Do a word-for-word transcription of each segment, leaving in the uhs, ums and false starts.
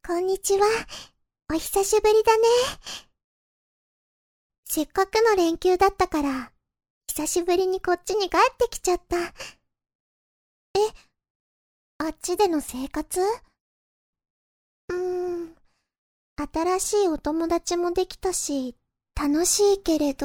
こんにちは。お久しぶりだね。せっかくの連休だったから、久しぶりにこっちに帰ってきちゃった。え、あっちでの生活？うーん、新しいお友達もできたし、楽しいけれど、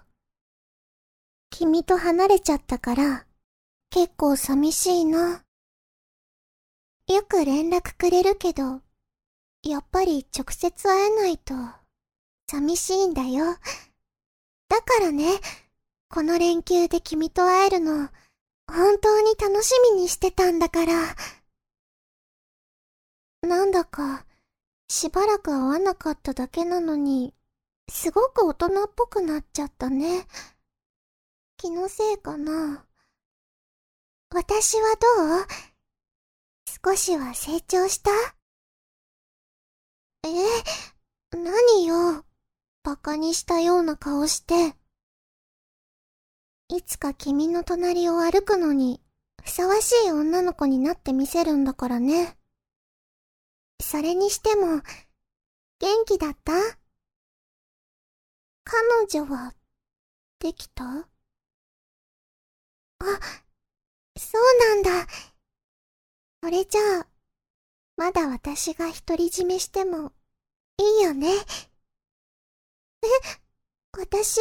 君と離れちゃったから、結構寂しいな。よく連絡くれるけど、やっぱり直接会えないと、寂しいんだよ。だからね、この連休で君と会えるの、本当に楽しみにしてたんだから。なんだか、しばらく会わなかっただけなのに、すごく大人っぽくなっちゃったね。気のせいかな。私はどう？少しは成長した？え、何よ、バカにしたような顔して。いつか君の隣を歩くのに、ふさわしい女の子になってみせるんだからね。それにしても、元気だった？彼女は、できた？あ、そうなんだ。それじゃあ、まだ私が独り占めしても、いいよね。え、私？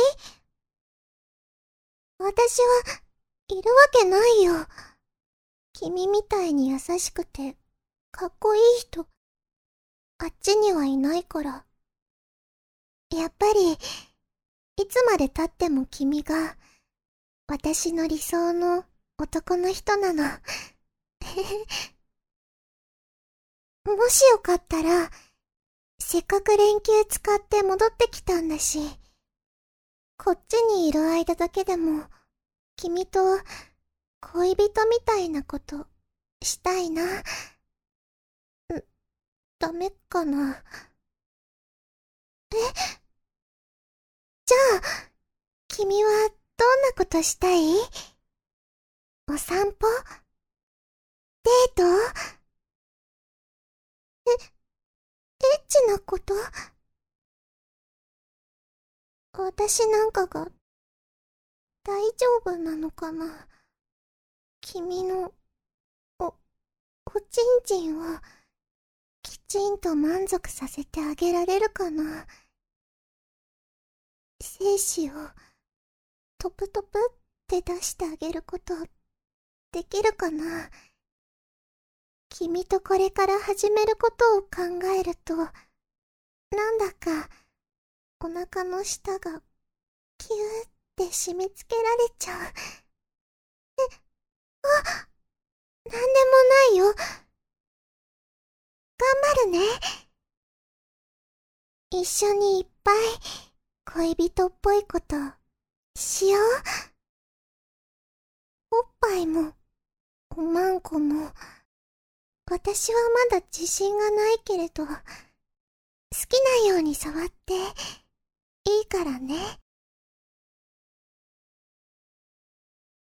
私は、いるわけないよ。君みたいに優しくて、かっこいい人、あっちにはいないから。やっぱり、いつまで経っても君が、私の理想の男の人なの。もしよかったら、せっかく連休使って戻ってきたんだし、こっちにいる間だけでも、君と恋人みたいなことしたいな。ん、ダメかな。え、じゃあ、君はどんなことしたい？お散歩？デート？え、エッチなこと？私なんかが大丈夫なのかな。君のお、おちんちんをきちんと満足させてあげられるかな。精子をトプトプって出してあげることできるかな。君とこれから始めることを考えると、なんだかお腹の下がキューって締め付けられちゃう。え、あ、なんでもないよ。頑張るね。一緒にいっぱい恋人っぽいことしよう。おっぱいもおまんこも、私はまだ自信がないけれど、好きなように触っていいからね。